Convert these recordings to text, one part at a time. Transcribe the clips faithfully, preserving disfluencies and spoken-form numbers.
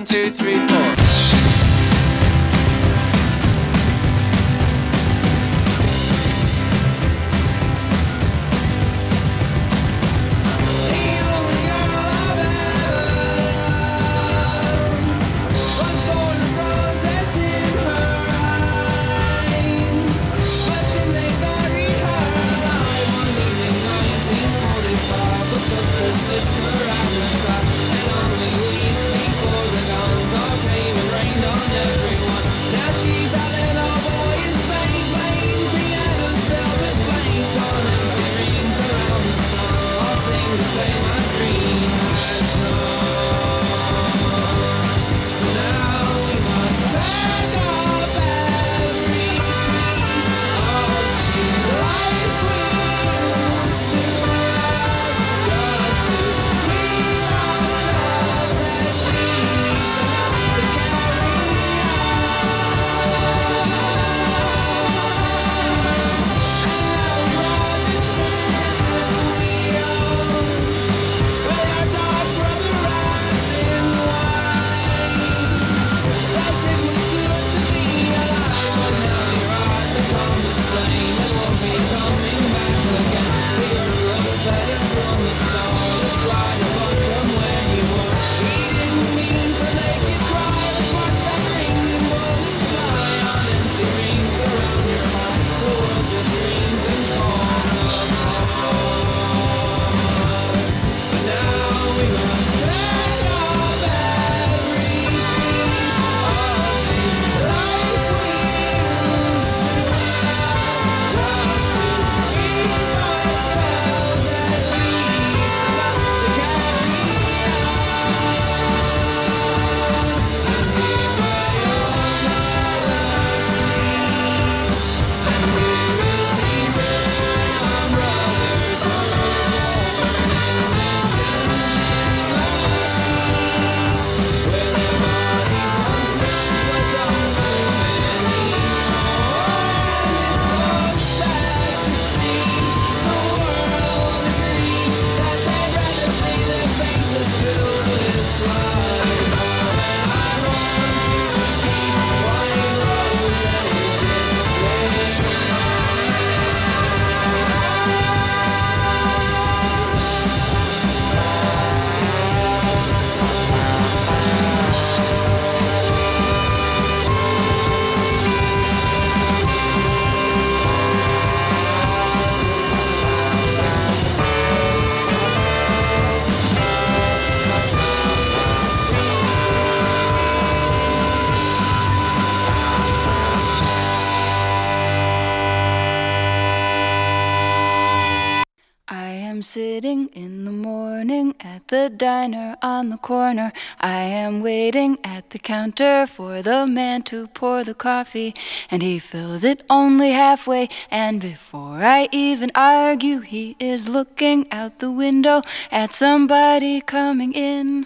one, two, three, four. Sitting in the morning at the diner on the corner. I am waiting at the counter for the man to pour the coffee, and he fills it only halfway, and before I even argue, he is looking out the window at somebody coming in.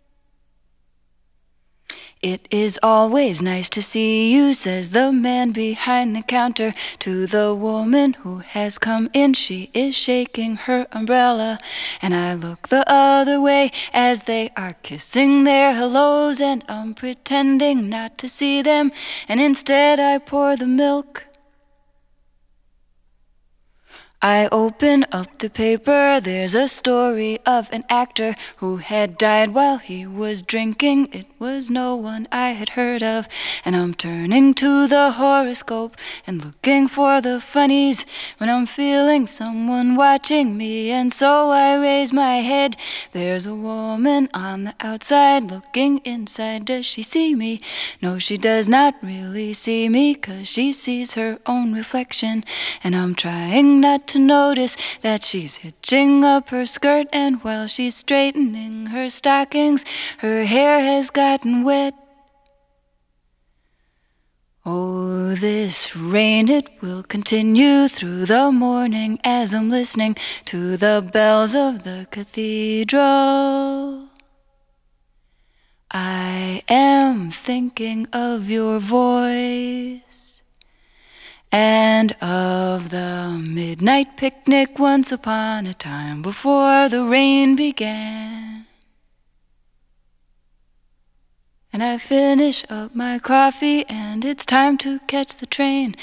It is always nice to see you, says the man behind the counter to the woman who has come in. She is shaking her umbrella, and I look the other way as they are kissing their hellos, and I'm pretending not to see them, and instead I pour the milk. I open up the paper, there's a story of an actor who had died while he was drinking. It was no one I had heard of, and I'm turning to the horoscope and looking for the funnies when I'm feeling someone watching me, and so I raise my head. There's a woman on the outside looking inside. Does she see me? No, she does not really see me, 'cause she sees her own reflection, and I'm trying not to to notice that she's hitching up her skirt, and while she's straightening her stockings, her hair has gotten wet. Oh, this rain, it will continue through the morning as I'm listening to the bells of the cathedral. I am thinking of your voice and of the midnight picnic once upon a time before the rain began. and I finish up my coffee, and it's time to catch the train.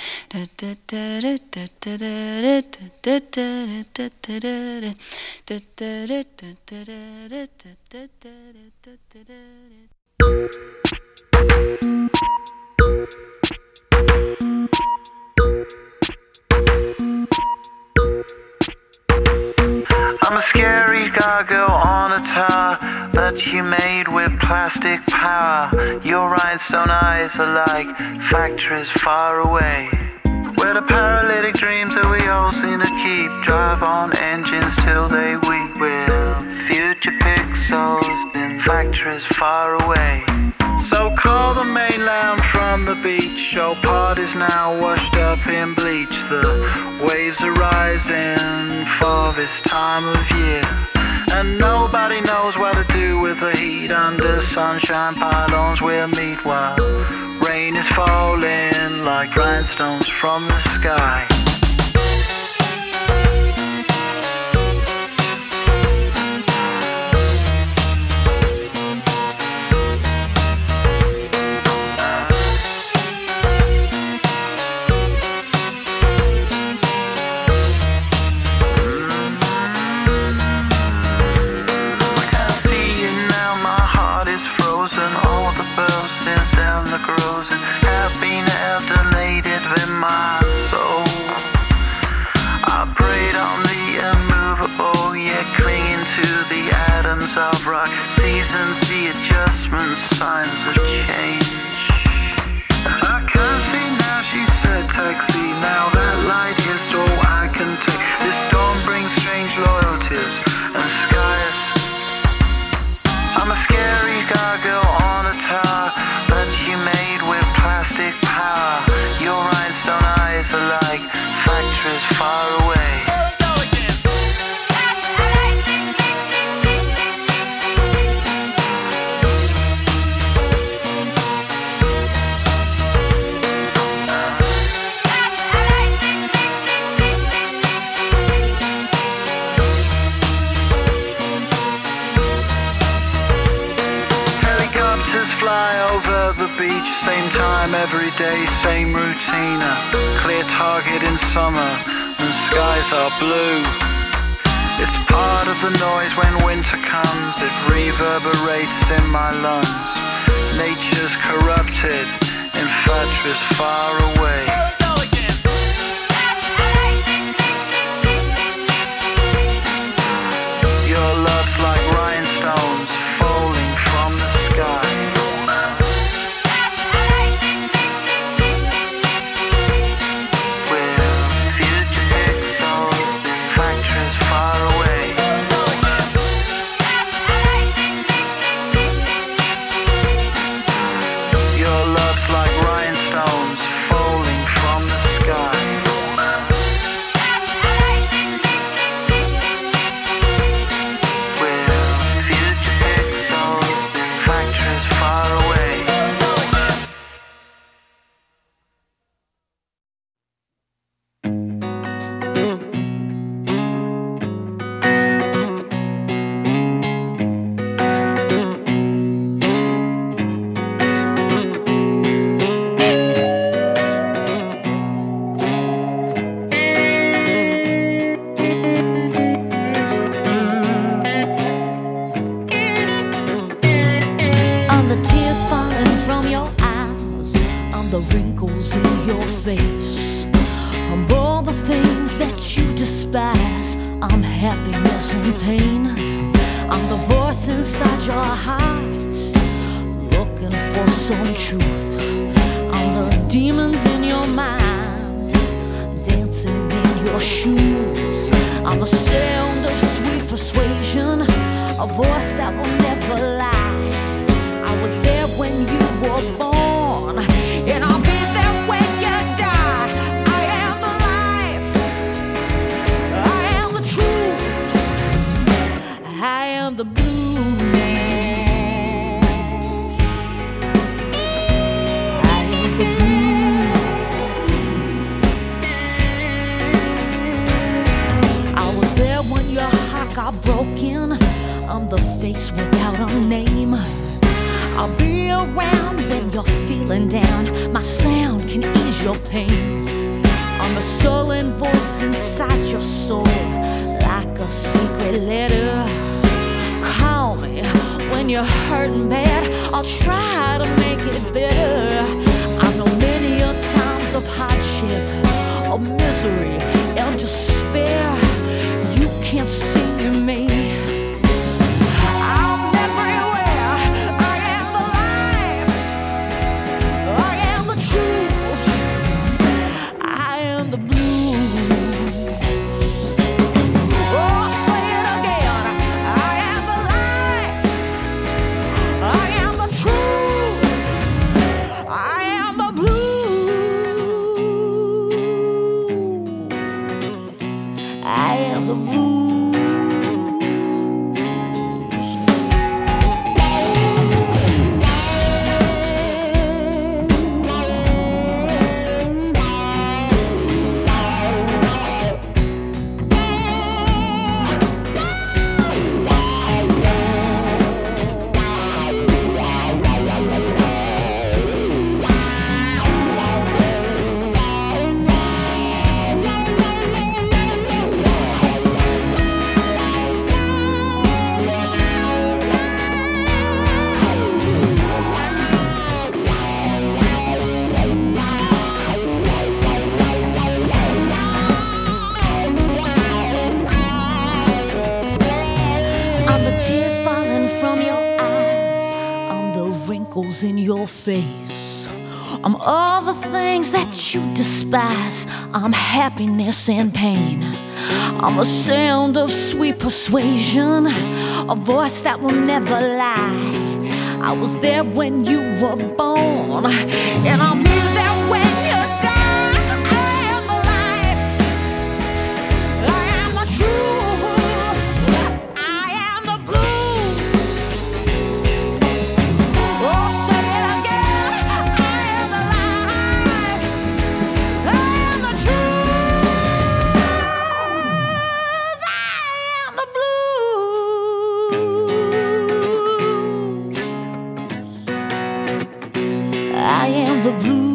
I'm a scary gargoyle on a tower that you made with plastic power. Your rhinestone eyes are like factories far away, where the paralytic dreams that we all seem to keep drive on engines till they weep. We're future pixels in factories far away. So call the mainland from the beach. Your part is now washed up in bleach. The waves are rising for this time of year, and nobody knows what to do with the heat. Under sunshine pylons we'll meet while rain is falling like rhinestones from the sky. Of rock, seasons, the adjustments, signs of change. I can't see now, she said, taxi. Now that light is all I can take. This storm brings strange loyalties and skies. I'm a scary gargoyle on a tower that you made with plastic power. Your rhinestone eyes are like factories far away. Beach, same time every day, same routine. A clear target in summer and skies are blue. It's part of the noise when winter comes. It reverberates in my lungs. Nature's corrupted in factories far away. Your love's like rhinestones falling from the sky. The wrinkles in your face, I'm all the things that you despise. I'm happiness and pain. I'm the voice inside your heart, looking for some truth. I'm the demons in your mind, dancing in your shoes. I'm the sound of sweet persuasion, a voice that will never lie. I was there when you were born, and I'll be there when you die. I am the life, I am the truth, I am the blues, I am the blues. I was there when your heart got broken. I'm the face without a name. I'll be around when you're feeling down. My sound can ease your pain. I'm the sullen voice inside your soul, like a secret letter. Call me when you're hurting bad, I'll try to make it better. I know many a times of hardship, of misery and despair. You can't see me. I'm everywhere. I am the light. I am the truth. I am the blues. Oh, say it again. I am the light. I am the truth. I am the blues. I am the blues. In your face, I'm all the things that you despise. I'm happiness and pain. I'm a sound of sweet persuasion, a voice that will never lie. I was there when you were born, and I'll be there when you die. I am the light. I am the truth. I am the blue. I am the blues.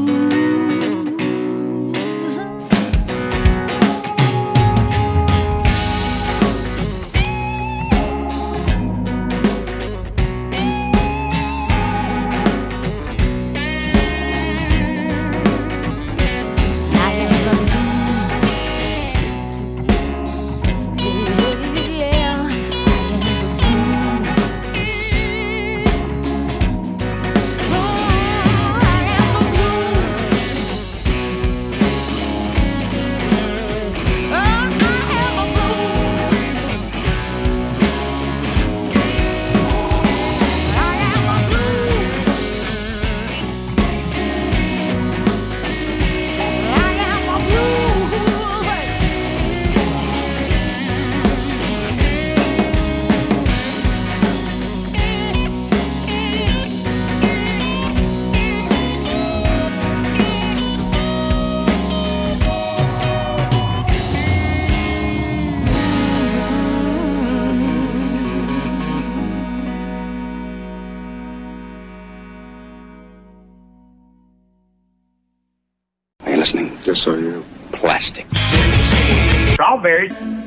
Listening? Yes, I am. Plastic. Strawberries.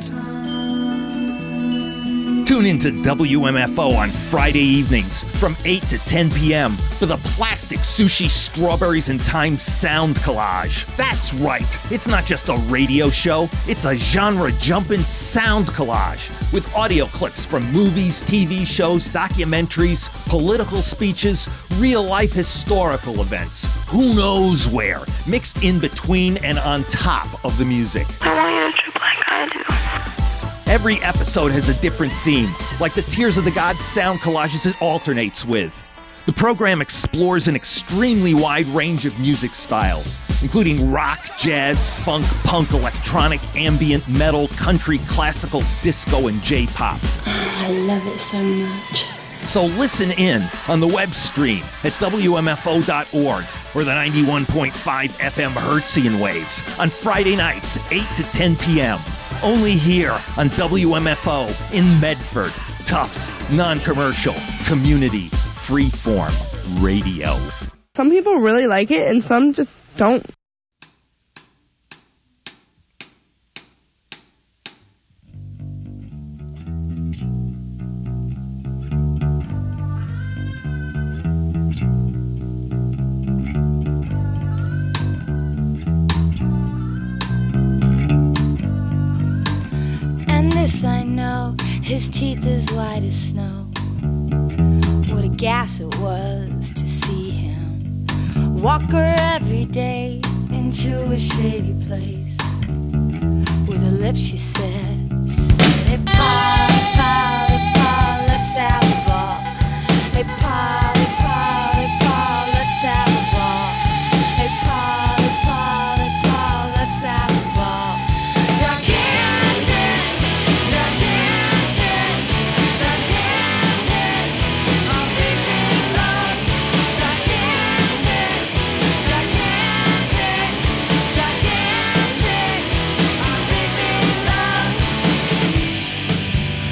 Tune in to W M F O on Friday evenings from eight to ten p.m. for the Plastic Sushi Strawberries and Time Sound Collage. That's right, it's not just a radio show, it's a genre-jumping sound collage with audio clips from movies, T V shows, documentaries, political speeches, real-life historical events, who knows where, mixed in between and on top of the music. I want you to trip like I do. Every episode has a different theme, like the Tears of the Gods sound collages it alternates with. The program explores an extremely wide range of music styles, including rock, jazz, funk, punk, electronic, ambient, metal, country, classical, disco, and J-pop. I love it so much. So listen in on the web stream at W M F O dot org or the ninety-one point five F M Hertzian waves on Friday nights, eight to ten p.m. Only here on W M F O in Medford. Tufts, non-commercial, community, free form. Radio. Some people really like it, and some just don't. And this I know, his teeth as white as snow. What a gas it was to see him walk her every day into a shady place. With her lips she said, she said, hey pa, hey pa, hey pa, let's have a ball. Hey pa, hey pa, hey pa, let's have a ball. Hey pa, hey pa, hey pa, let's have a ball. Gigantic, gigantic, gigantic, I'm weeping love. Gigantic, gigantic, gigantic, I'm weeping love.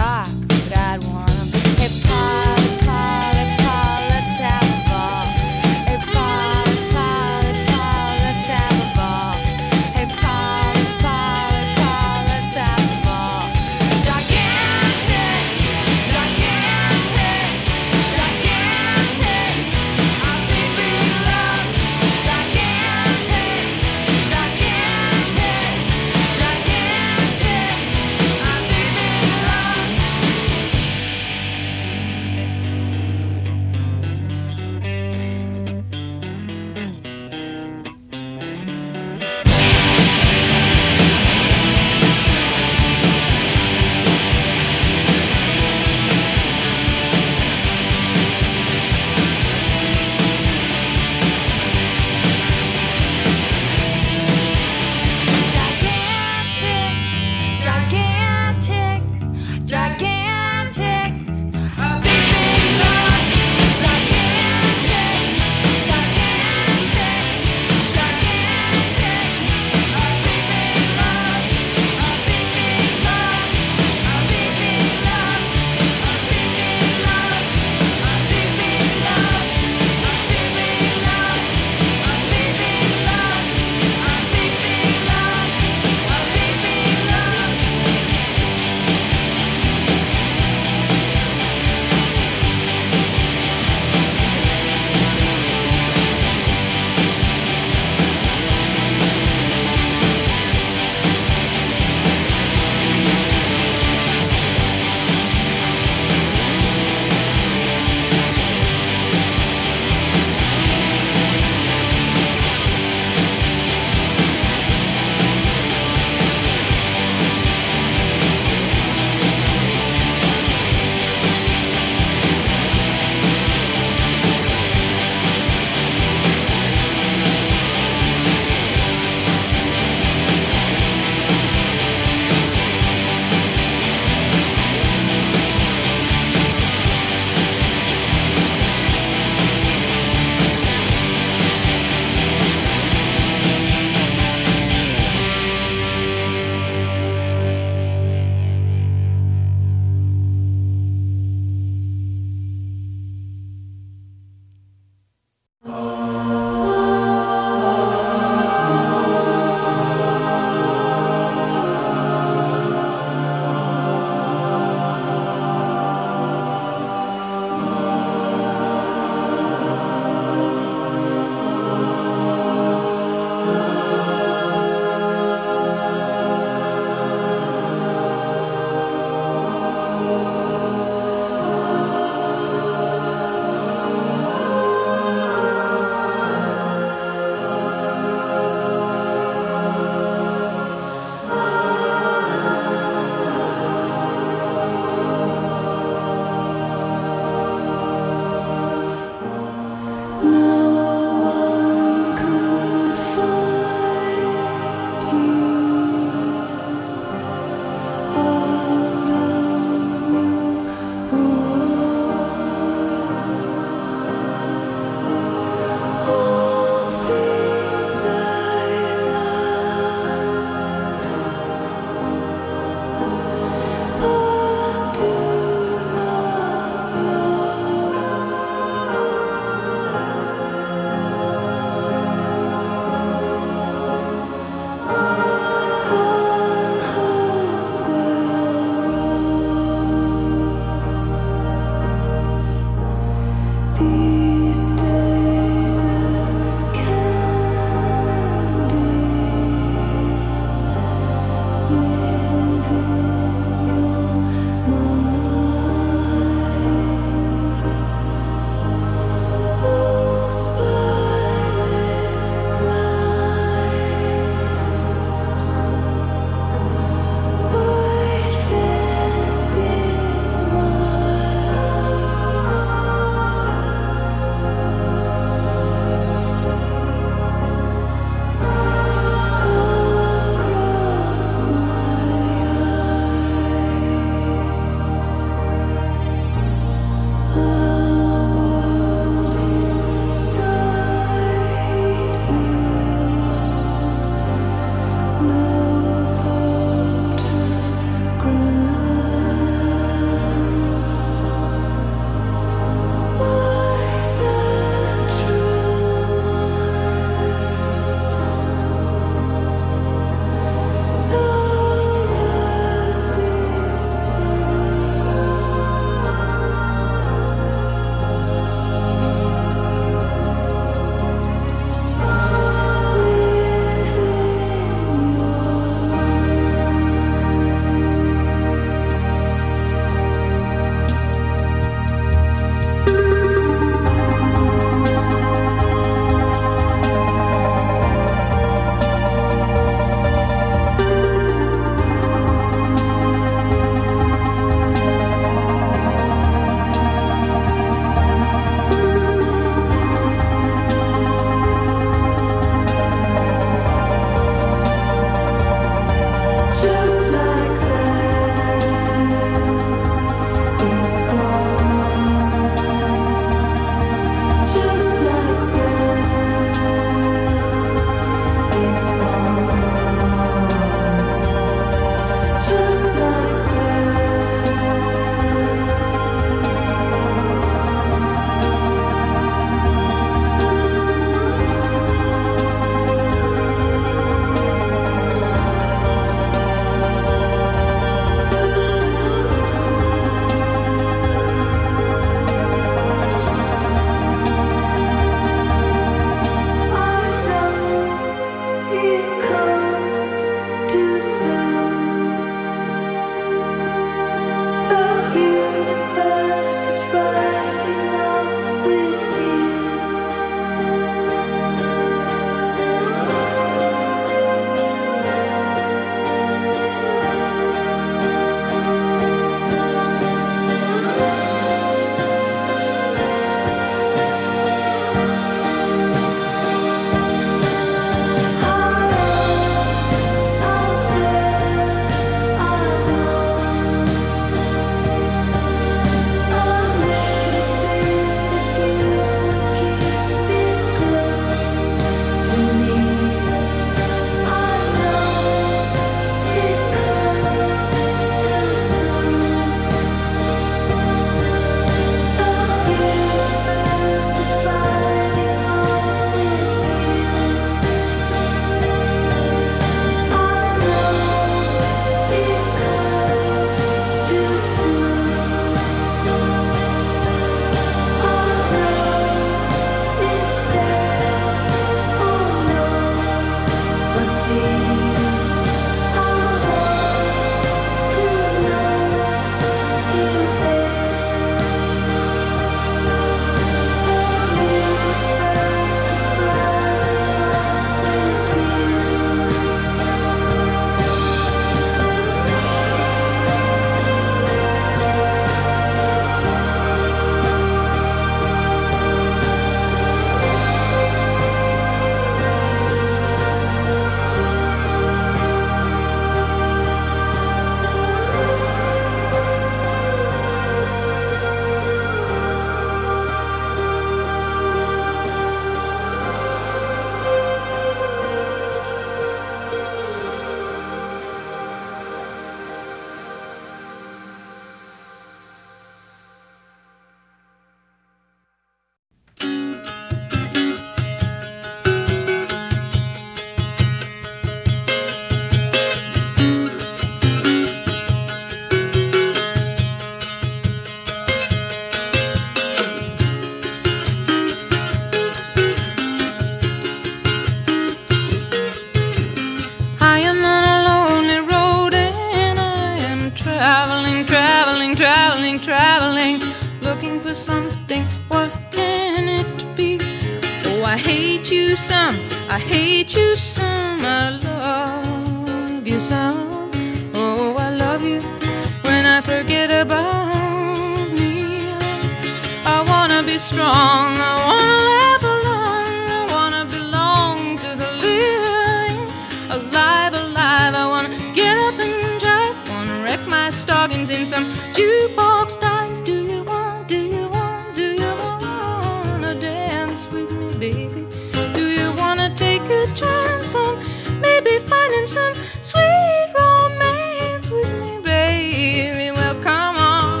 you some, I hate you some, I love you some. Oh, I love you when I forget about me. I wanna be strong, I wanna laugh along, I wanna belong to the living. Alive, alive, I wanna get up and drive, wanna wreck my stockings in some jukebox dive. Do you want, do you want, do you wanna dance with me, baby? Do you wanna take a chance on maybe finding some sweet romance with me, baby? Well, come on.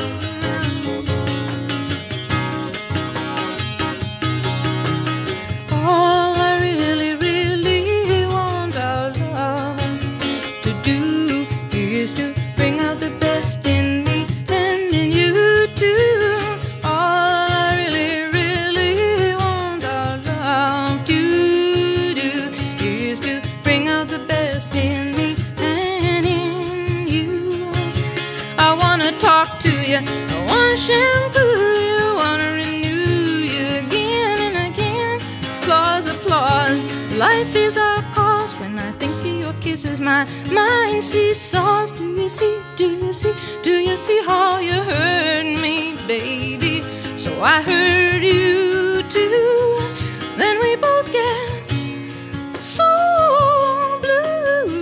All I really, really want our love to do is to bring out the best in me and in you too. All I really, really want our love to do is to bring out the best in me and in you. I wanna talk to you, I wanna shampoo you, wanna renew you again and again. Applause, applause, life is our cause. When I think of your kisses, my mind seesaws. Do you see, do you see, do you see how you hurt me, baby? So I hurt you too. Then we both get so blue.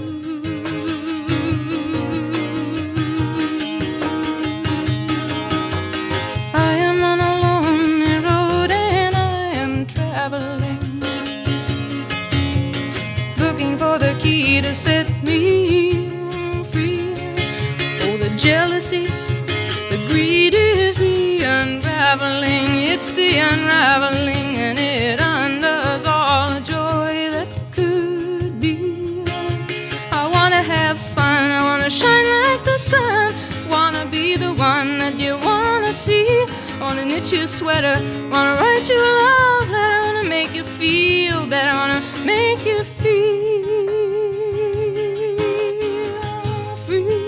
I am on a lonely road and I am traveling, looking for the key to set me free. Oh, the jealousy, the greed is the unraveling. It's the unraveling, and it undoes all the joy that could be. I wanna have fun, I wanna shine like the sun, wanna be the one that you wanna see. Wanna knit your sweater, wanna write your love letter, wanna make you feel better, wanna make you feel free.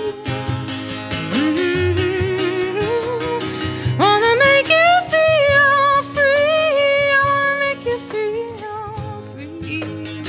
Mm-hmm. Wanna make you feel free, wanna make you feel free.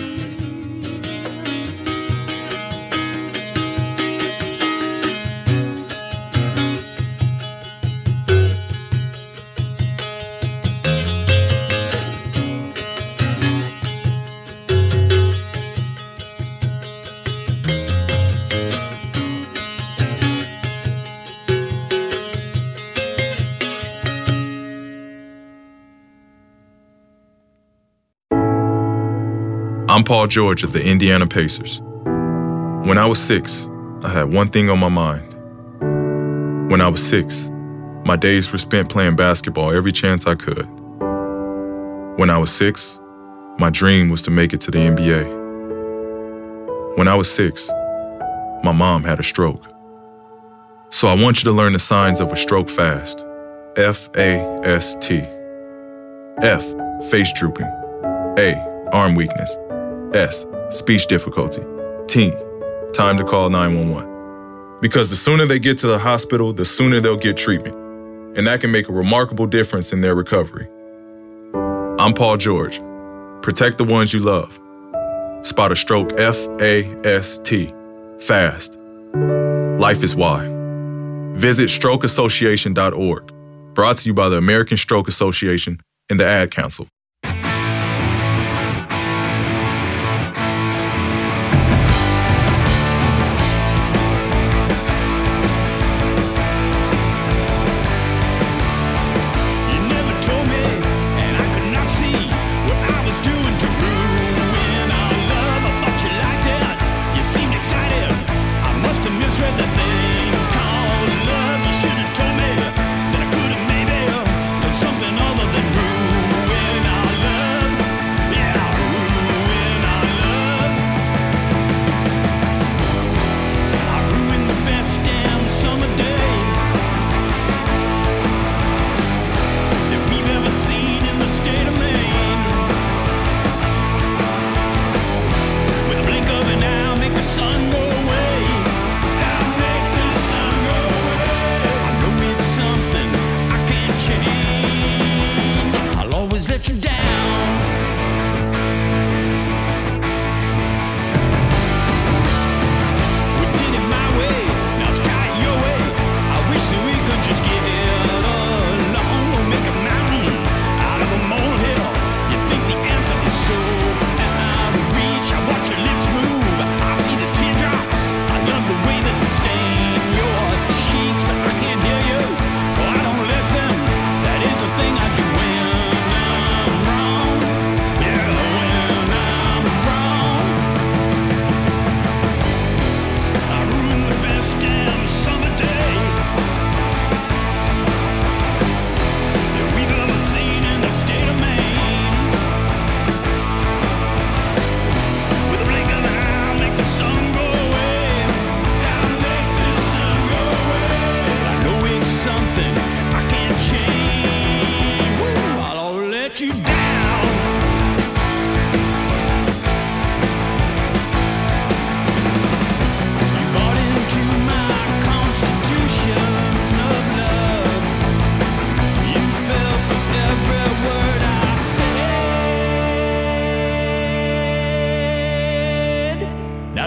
I'm Paul George of the Indiana Pacers. When I was six, I had one thing on my mind. When I was six, my days were spent playing basketball every chance I could. When I was six, my dream was to make it to the N B A. When I was six, my mom had a stroke. So I want you to learn the signs of a stroke fast. F A S T. F, face drooping. A, arm weakness. S, speech difficulty. T, time to call nine one one. Because the sooner they get to the hospital, the sooner they'll get treatment. And that can make a remarkable difference in their recovery. I'm Paul George. Protect the ones you love. Spot a stroke F A S T. Fast. Life is why. Visit stroke association dot org. Brought to you by the American Stroke Association and the Ad Council. Something other than ruin.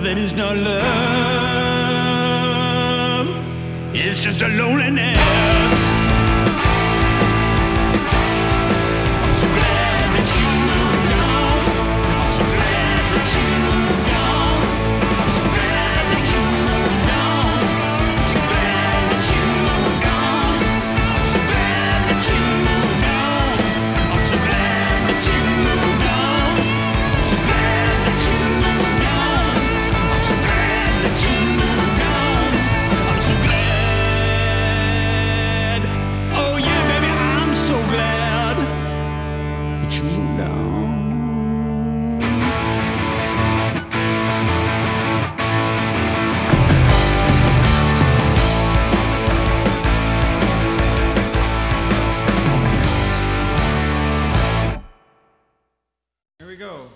that is not love. It's just a loneliness. I'm so glad that you moved on. I'm so glad that you moved on. I'm so glad that you moved on. I'm so glad that you moved on. I'm so glad that you moved on. I'm so glad that you moved on. I'm so glad that you moved on. I'm so glad that you moved on. I'm so glad. Oh yeah, baby, I'm so glad that you moved on. Here we go.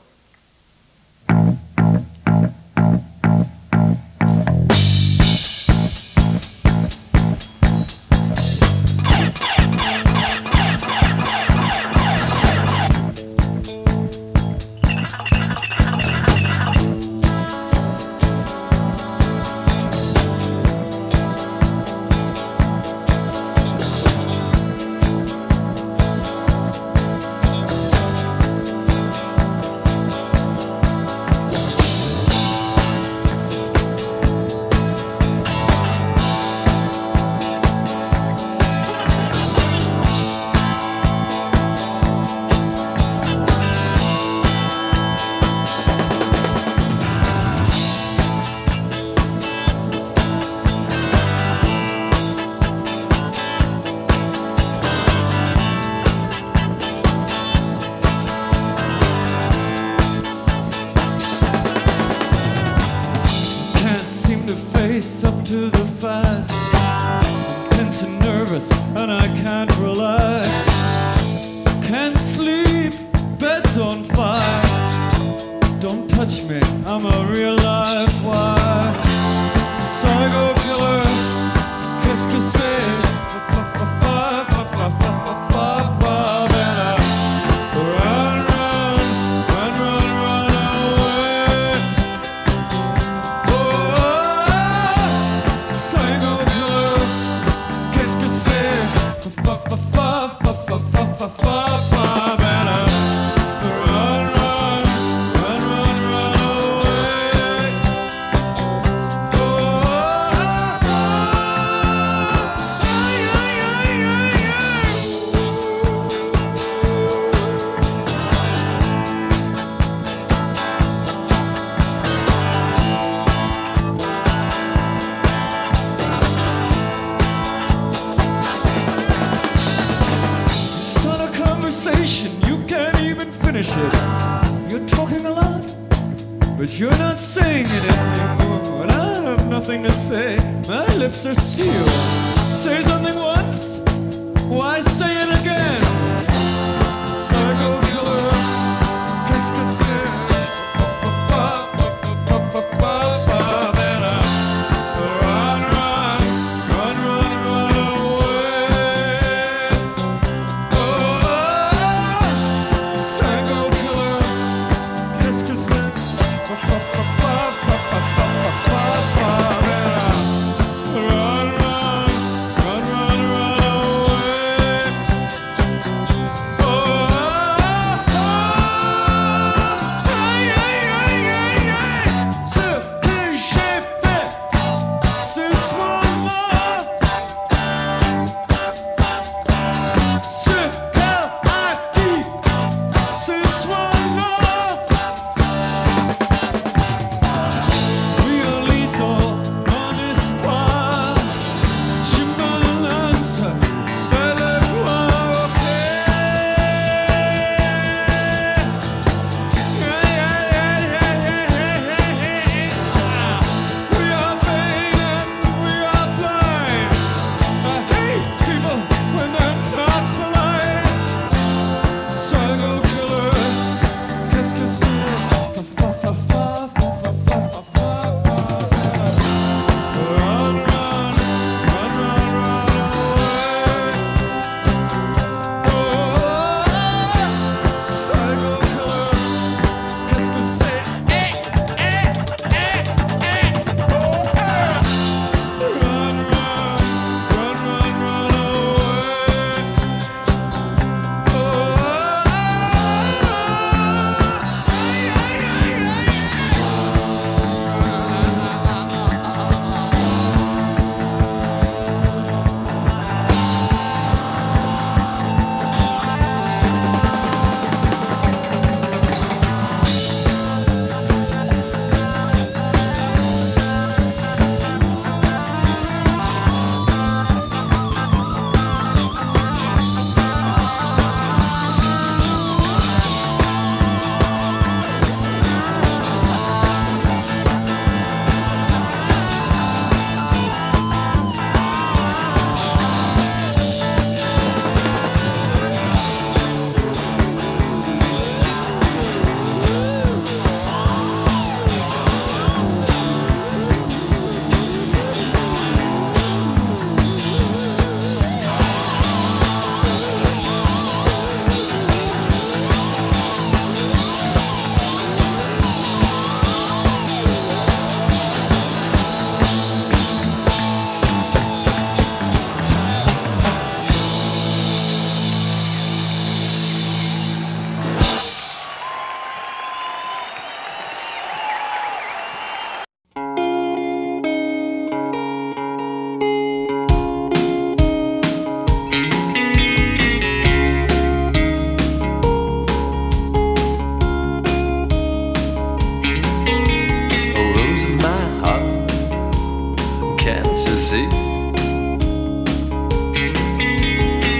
Can't seem to face up to the fight. I'm tense and nervous and I can't relax. Can't sleep, bed's on fire. Don't touch me, I'm a real live wire. Psycho killer, qu'est-ce que c'est? Fa fa fa fa fa fa fa fa fa. Better run, run, run, run, run away. Oh, psycho killer, qu'est-ce que c'est? Fa fa fa fa fa fa fa fa fa. Better run, run, run, run, run away. Oh, ay, ay, ay, ay, ay. You start a conversation, you can't even finish it. You're talking a lot, but you're not saying anything. When I have nothing to say, my lips are sealed. Say something once, why say it again? Psycho killer, qu'est-ce que c'est? Fa fa fa fa fa fa fa fa. Better run, run, run, run, run away. Oh, psycho killer, qu'est-ce que c'est? Fa fa fa fa fa fa fa fa fa fa. Better run, run, run, run, run away.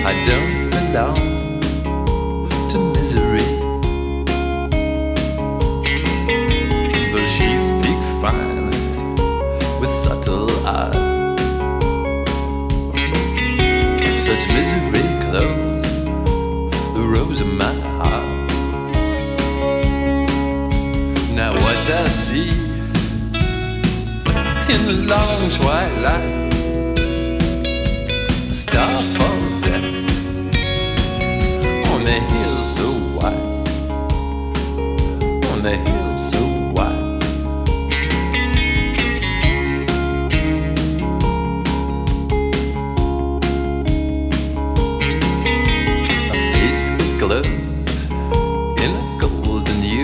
I don't belong to misery, though she speaks fine with subtle eye. Such misery clothes the rose of my heart. Now what I see in the long twilight, a star falls down on the hill so wide, on the hill so wide. A face that glows in a golden hue.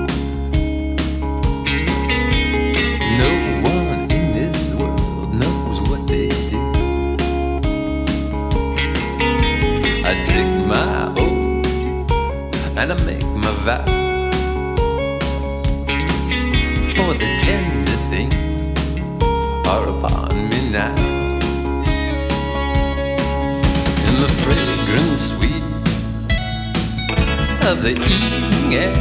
No one in this world knows what they do. I take my oath and I make my vow, for the tender things are upon me now. In the fragrant sweet of the evening air,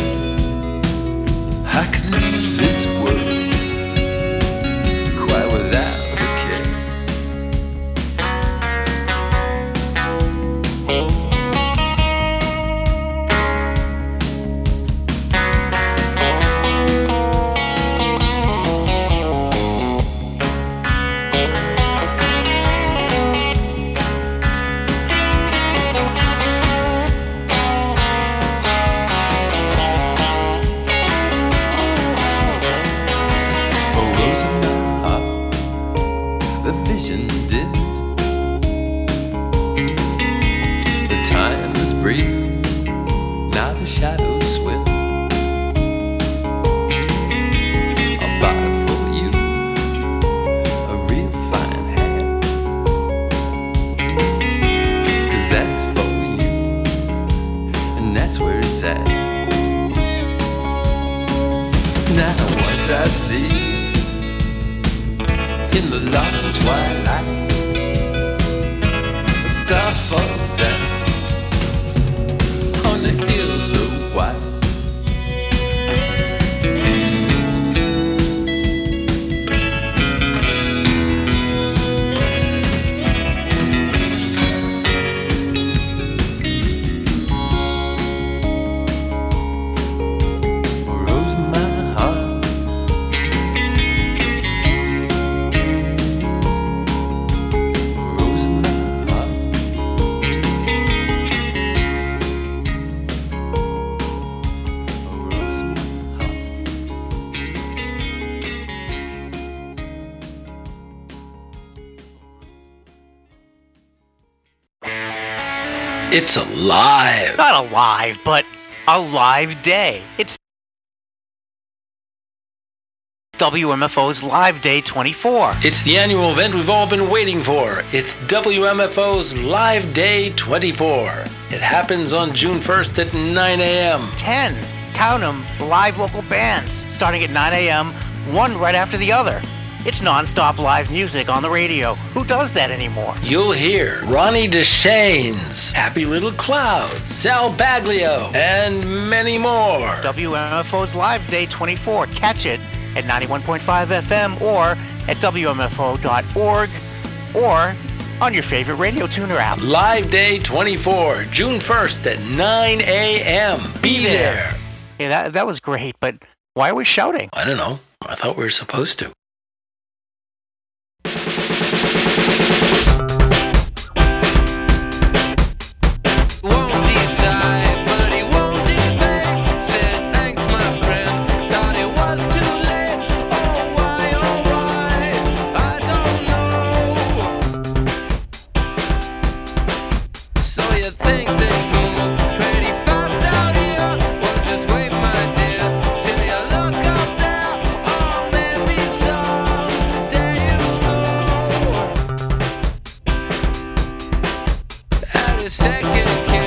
I could leave this world quite without a care. A rose in my heart, the vision dimmed. The time is brief, now the shadows swim. I'll buy for you a real fine hat, 'cause that's for you, and that's where it's at. Now what I see in the long twilight, a star falls down on the hill so wide. A rose in my heart, a rose in my heart. A rose in my heart. It's alive. Not alive, but a live day. It's W M F O's Live Day twenty-four. It's the annual event we've all been waiting for. It's W M F O's Live Day twenty-four. It happens on June first at nine a.m. ten, count 'em, live local bands, starting at nine a.m., one right after the other. It's non-stop live music on the radio. Who does that anymore? You'll hear Ronnie DeShanes, Happy Little Clouds, Sal Baglio, and many more. W M F O's Live Day twenty-four. Catch it at ninety-one point five F M or at W M F O dot org or on your favorite radio tuner app. Live Day twenty-four, June first at nine a.m. Be there. Yeah, that, that was great, but why are we shouting? I don't know. I thought we were supposed to. Won't decide, but he won't debate. Said thanks, my friend. Thought it was too late. Oh why, oh why? I don't know. So you think things move pretty fast out here? Well, just wait, my dear, till you look up there. Oh, maybe someday you'll know. At a second.